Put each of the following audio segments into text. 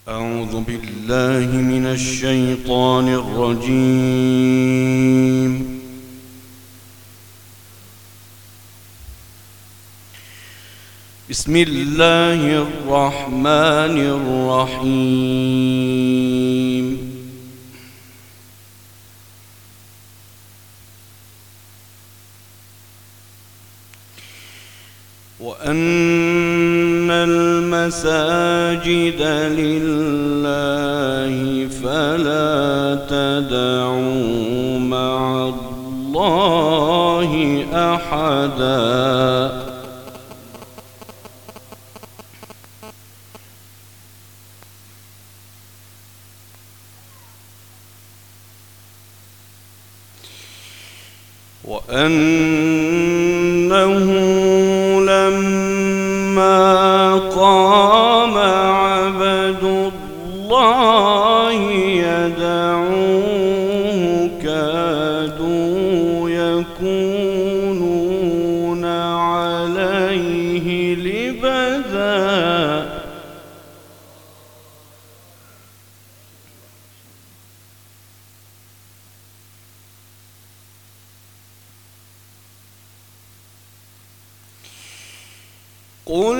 أعوذ بالله من الشيطان الرجيم. بسم الله الرحمن الرحيم. وأن المساجد لله فلا تدعوا مع الله أحدا. وأنه لما قام عبد الله يدعوه كادوا يكونون عليه لبدا. قل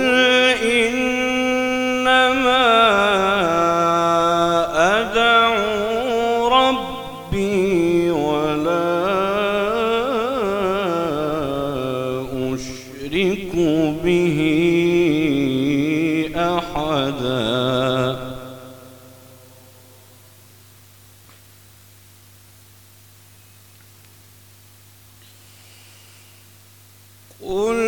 إنما أدعو ربي ولا أشرك به أحدا. قل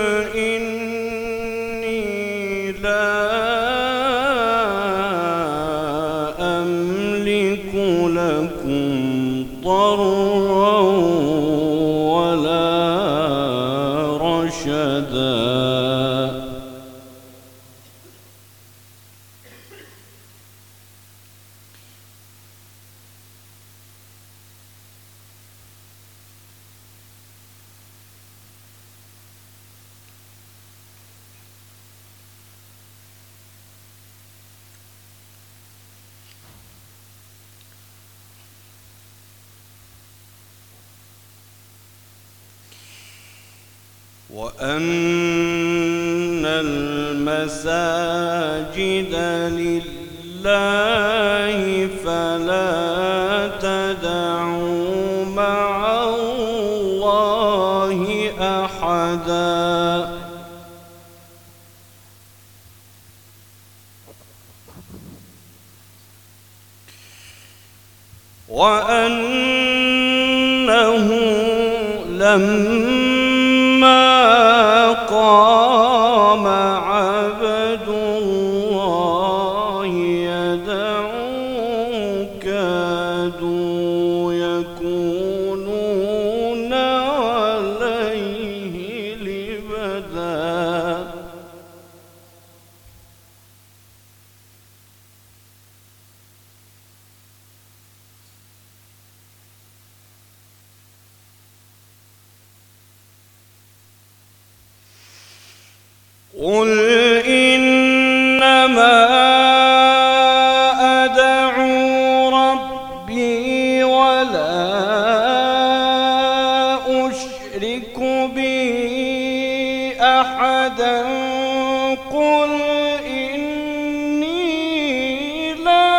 لكم ضرا ولا رشدا. وأن المساجد لله فلا تدعوا مع الله أحدا. وأنه لما قام عبد الله يدعوه كادوا يكونون عليه لبدا. قل إنما أدعو ربي ولا أشرك به أحدا. قل إني لا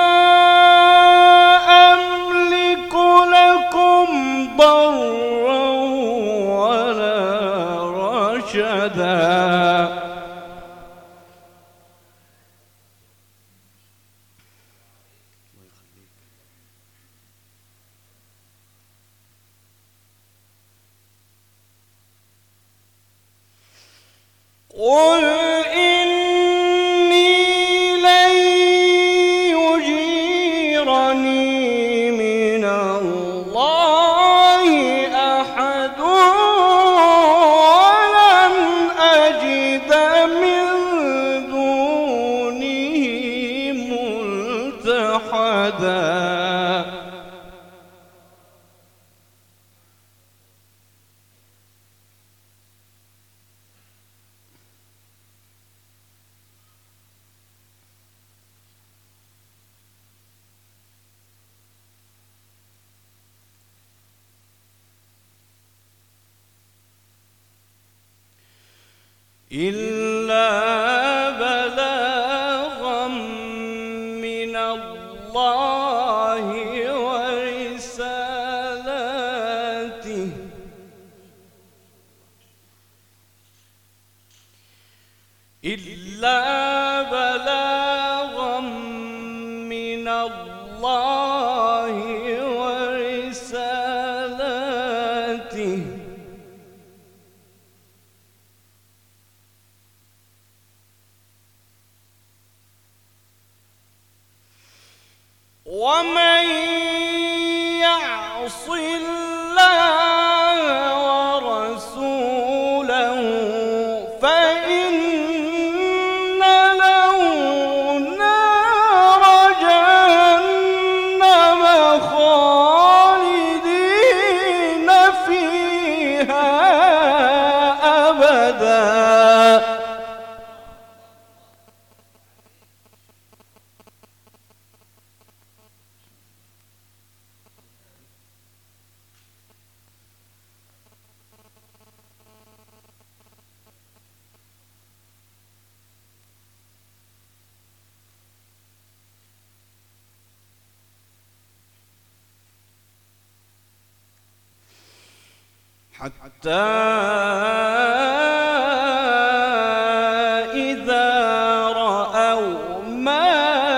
أملك لكم ضرا ولا رشدا. قل إني لن يجيرني من الله أحد ولن أجد من دونه ملتحدا. إلا بلاغا من الله ورسالاته إلا بلاغا من الله ورسالاته ومن يعص الله ورسوله فإن له نار جهنم خالدين فيها أبدا. حتى إذا رأوا ما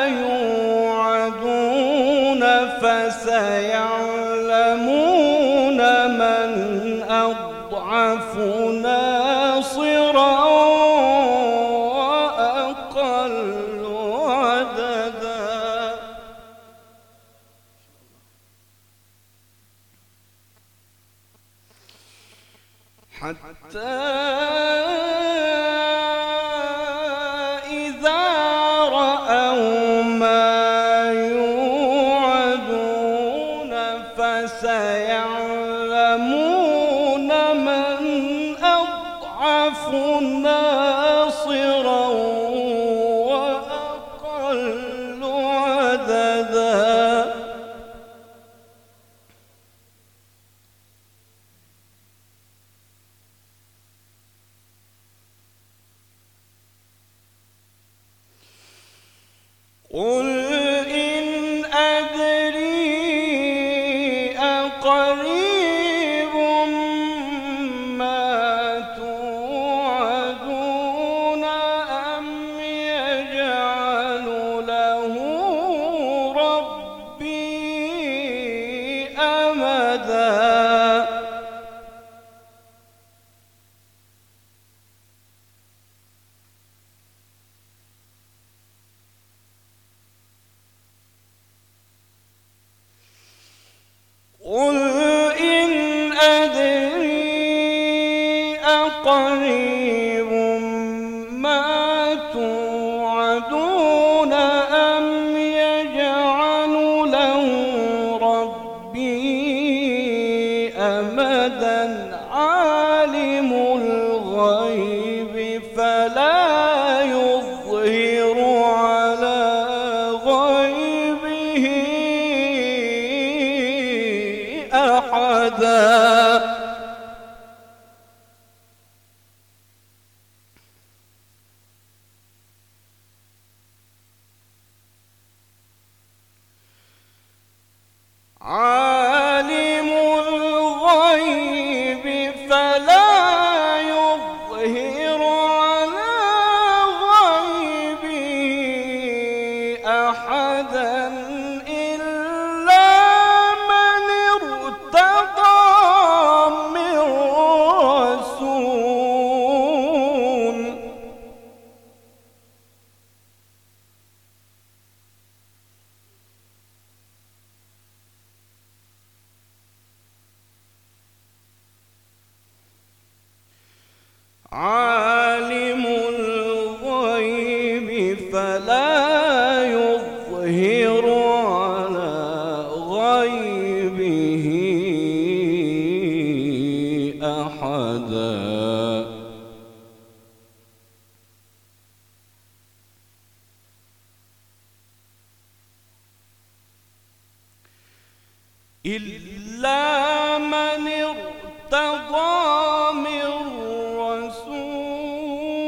يوعدون فسيعلمون من أضعف ناصرا وأقل عددا. حتى إذا رأوا ما يوعدون فسيعلمون من أضعف ناصرا وأقل عددا. قل إن أدري أقريب ما توعدون أم يجعل له ربي أمدا. قل إن أدري أقريب ما توعدون أم يجعل له ربي أمدا. عالم الغيب فلا يظهر على غيبه أحدا. عالم الغيب فلا يظهر على غيبه أحدا إلا من ارتضى من رسول. عالم الغيب فلا يظهر على غيبه أحدا. إلا من ارتضى من رسول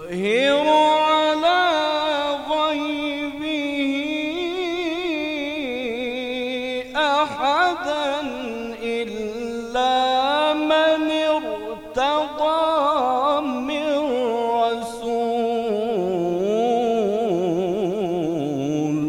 يظهر على غيبه أحدا إلا من ارتضى من رسول.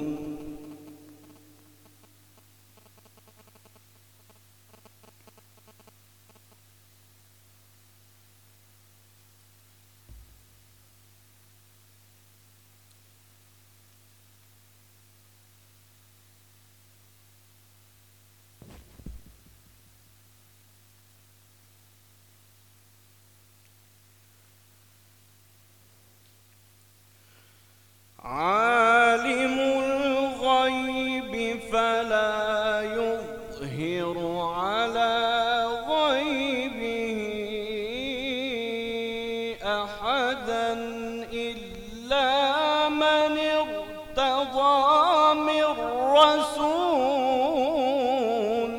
عالم الغيب فلا يظهر على غيبه أحدا إلا من ارتضى من رسول.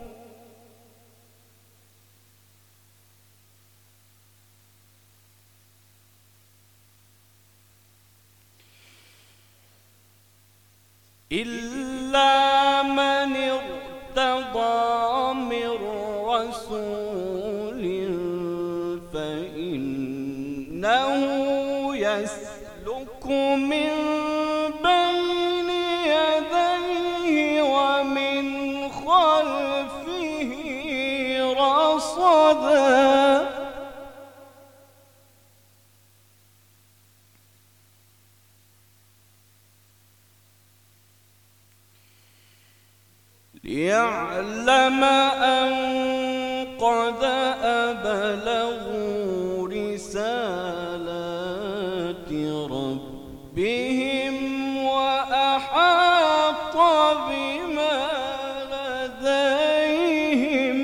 إلا من ارتضى من رسول فإنه يسلك من بين يديه ومن خلفه رصدا. ليعلم أن قد أبلغوا رسالات ربهم وأحاط بما لديهم.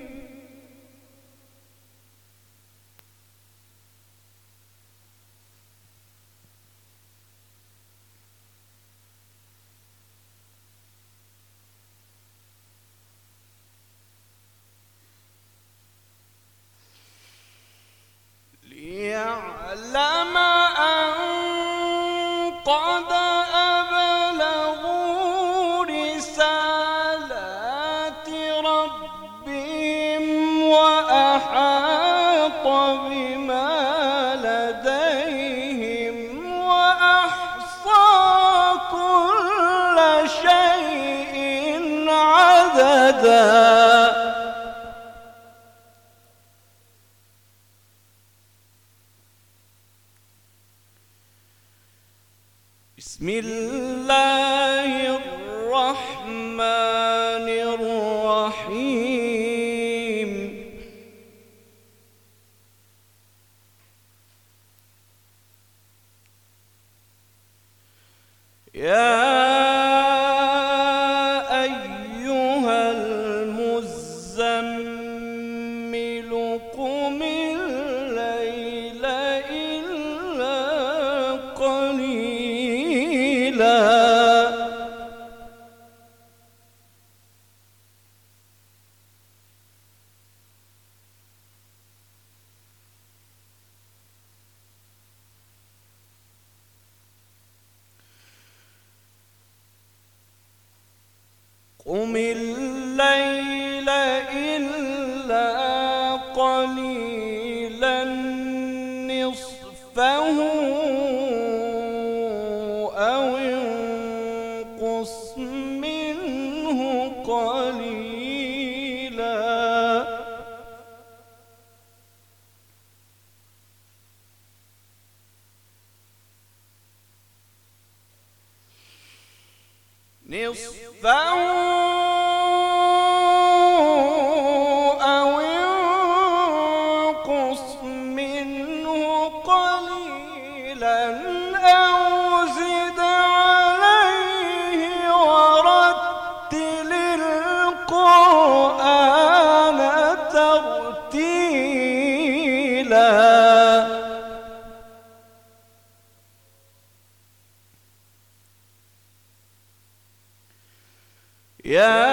ليعلم أن قد أبلغوا رسالات ربهم وأحاط بما لديهم وأحصى كل شيء عددا. بسم الله الرحمن الرحيم. يا أيها المزمل قم الليل إلا قليلا قم الليل إلا قليلا نصفه أو انقص منه قليلا نصفه أو انقص منه قليلا أو زد عليه ورتل القرآن ترتيلا. يا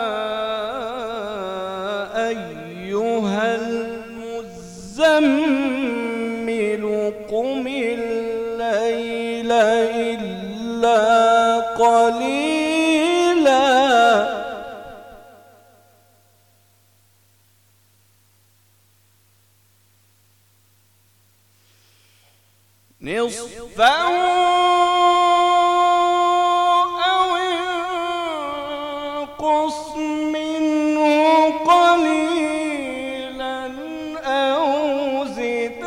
أيها المزمل قم الليل إلا قليلا نصفه أو انقص منه قليلا أو زد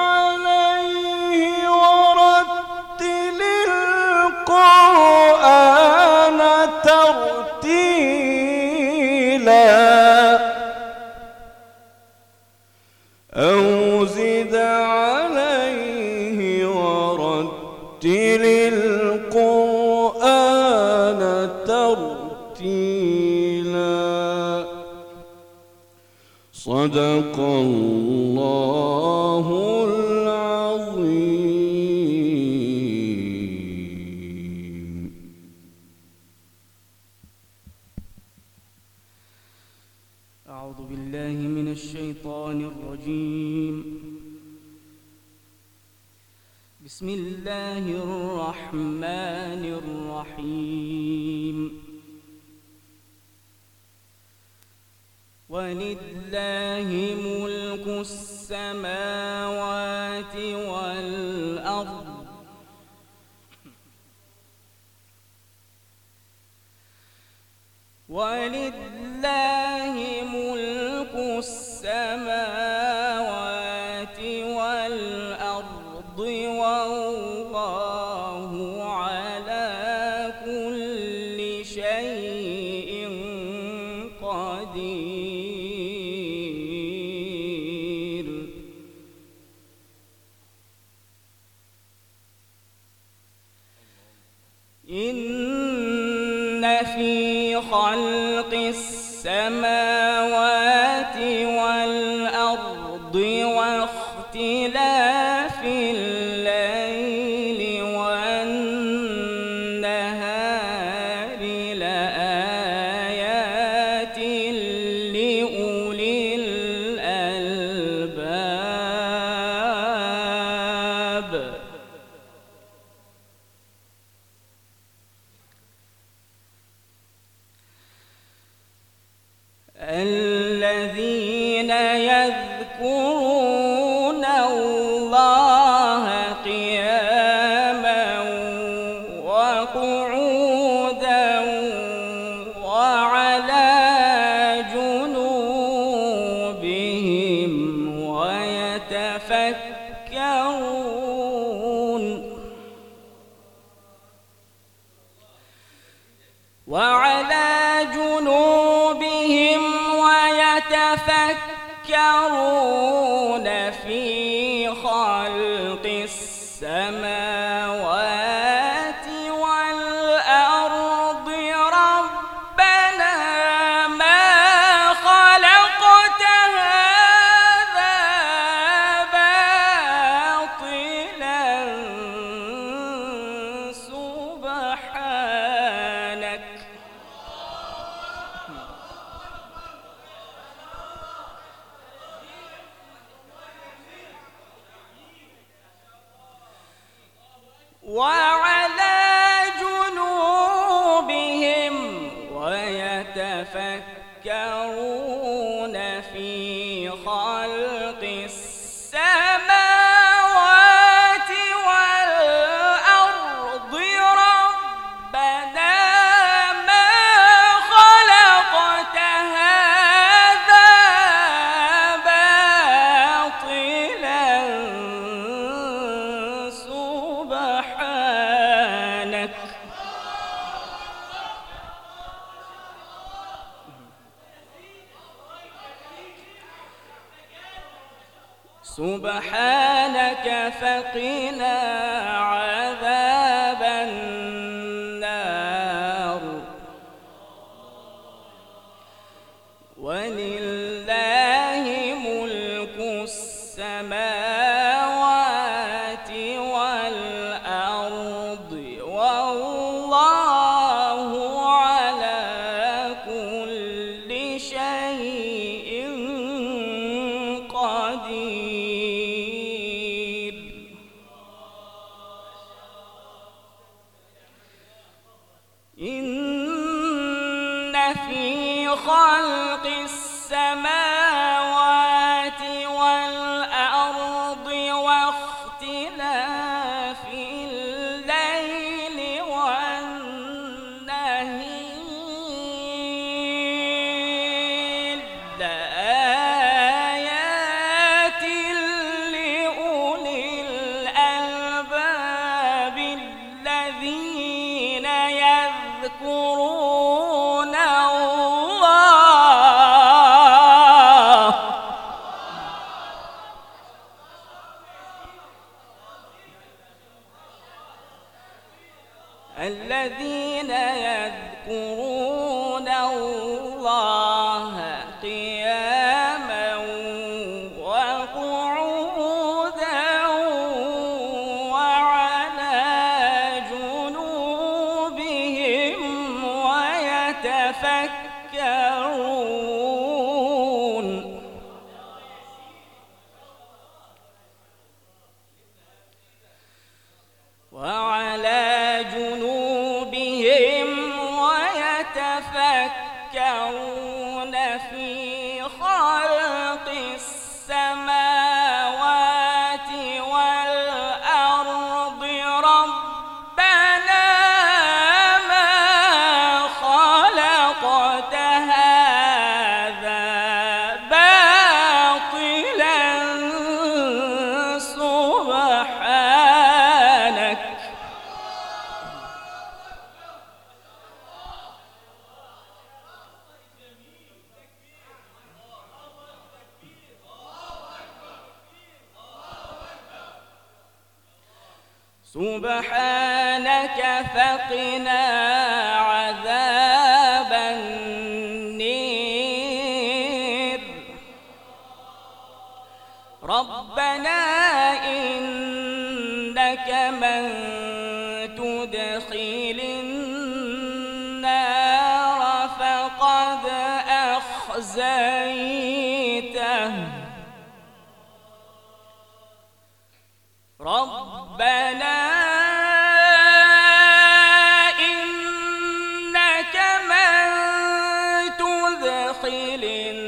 عليه ورتل القرآن ترتيلا أو زد عليه ورتل القرآن ترتيلا صدق الله العظيم. أعوذ بالله من الشيطان الرجيم. بسم الله الرحمن الرحيم. ولله ملك السماوات والأرض ولله ملك السماوات والأرض والله على كل شيء قدير. إن في خلق السماوات والأرض واختلاف الليل والنهار لآيات لأولي الألباب. الذين يذكرون الله قياما وقعودا وعلى جنوبهم ويتفكرون في خلق السماوات والأرض ربنا ما خلقت هذا باطلا سبحانك وعلى جنوبهم ويتفكرون في خلق السماوات والأرض ربنا ما خلقت هذا باطلا سبحانك سبحانك فقنا عذاب النار. ولله ملك السماوات والأرض والله على كل شيء قدير. خلق السماوات والأرض واختلاف الليل والنهار لآيات لأولي الألباب الذين يذكرون الله قياما وقعودا وعلى جنوبهم ويتفكرون في خلق السماوات والأرض ربنا ما خلقت هذا باطلا سبحانك فقنا عذاب النير ربنا إنك من تدخل النار فقد أخزيته ربنا إنك من تدخل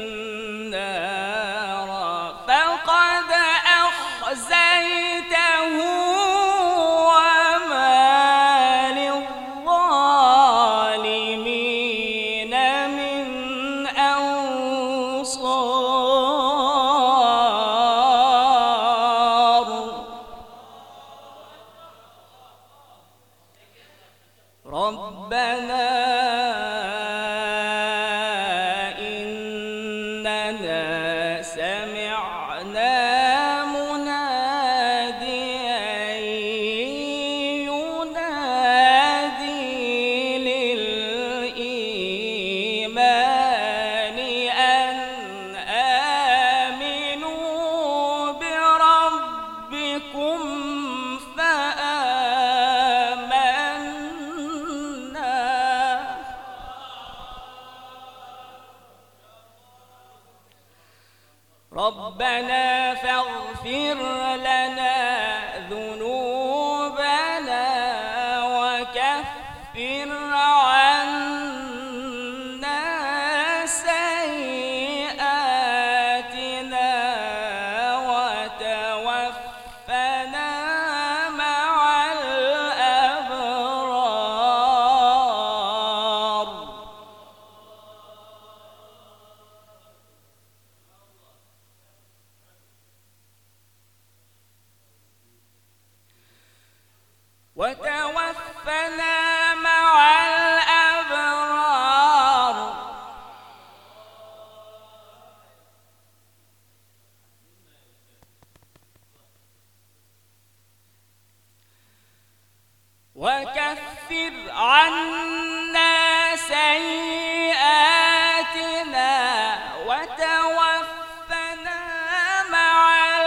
النار فقد أخزيته وما للظالمين من أنصار ربنا إننا سمعنا مناديا ينادي للإيمان أن آمنوا بربكم ربنا فاغفر لنا ذنوبنا وكفر عنا سيئاتنا وتوفنا مع الأبرار وتوفنا مع الأبرار وكفر عنا سيئاتنا وتوفنا مع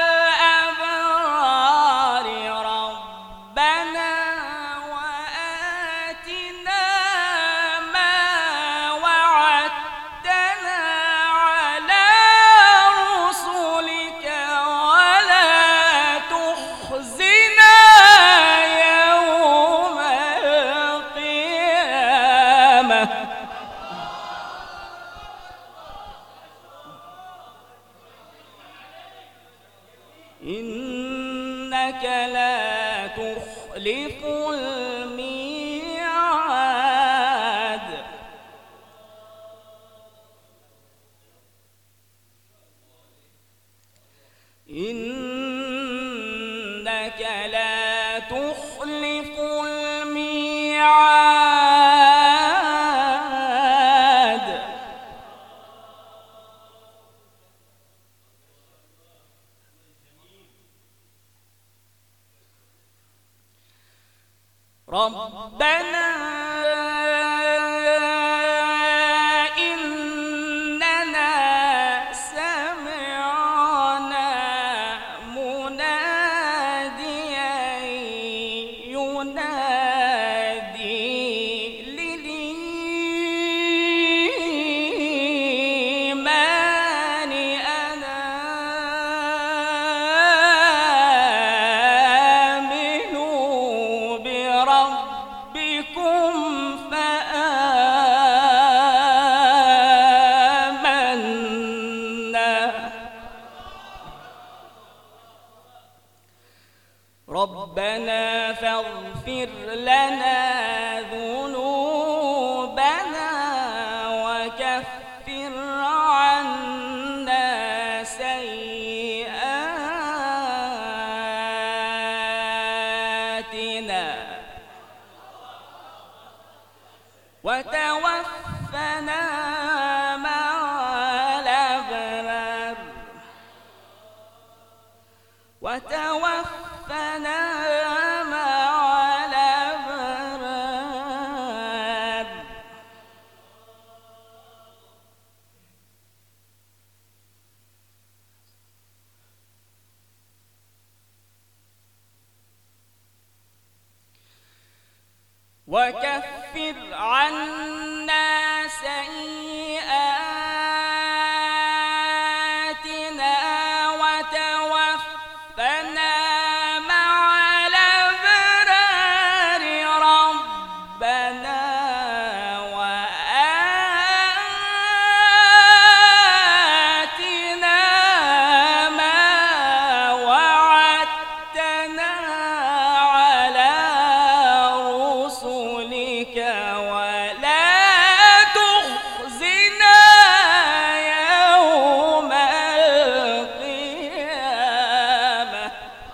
الأبرار ربنا وآتنا ما وعدتنا على رسلك ولا تخزنا يوم القيامة إنك لا تخلف الميعاد إنك لا تخلف الميعاد ربنا إننا سمعنا مناديا ينادي للإيمان أن آمنوا بربكم فآمنا ربنا فاغفر لنا ذنوبنا وكفر عنا سيئاتنا وتوفنا مع الأبرار وتوفنا مع الأبرار وكفر عنا سيئاتنا وتوفنا مع الأبرار ربنا وآتنا ما وعدتنا على رسلك ولا تخزنا يوم القيامة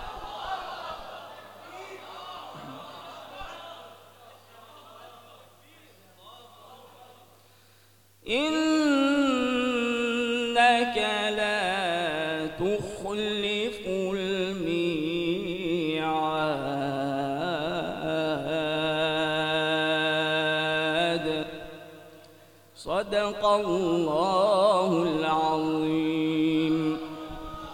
إنك لا تخلف الميعاد صدق الله العظيم.